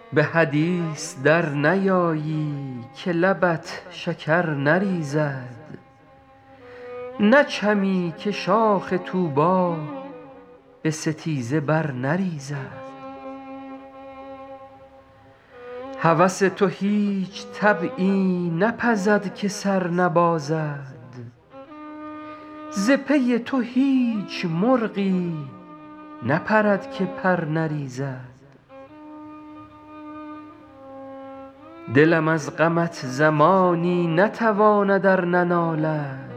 به حدیث در نیایی که لبت شکر نریزد نچمی که شاخ طوبی به ستیزه بر نریزد هوس تو هیچ طبعی نپزد که سر نبازد ز پی تو هیچ مرغی نپرد که پر نریزد دلم از غمت زمانی نتواند ار ننالد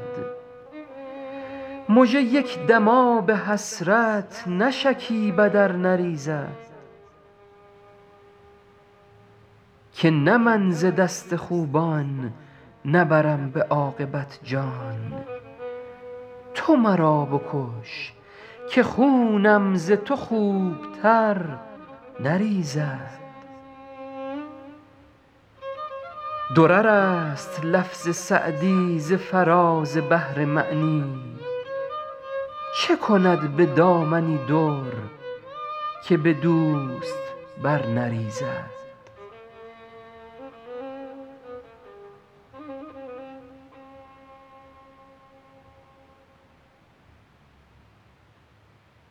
مژه یک دماب حسرت نشکیبد ار نریزد که نه من ز دست خوبان نبرم به عاقبت جان تو مرا بکش که خونم ز تو خوبتر نریزد درر است لفظ سعدی ز فراز بحر معنی چه کند به دامنی در که به دوست بر نریزد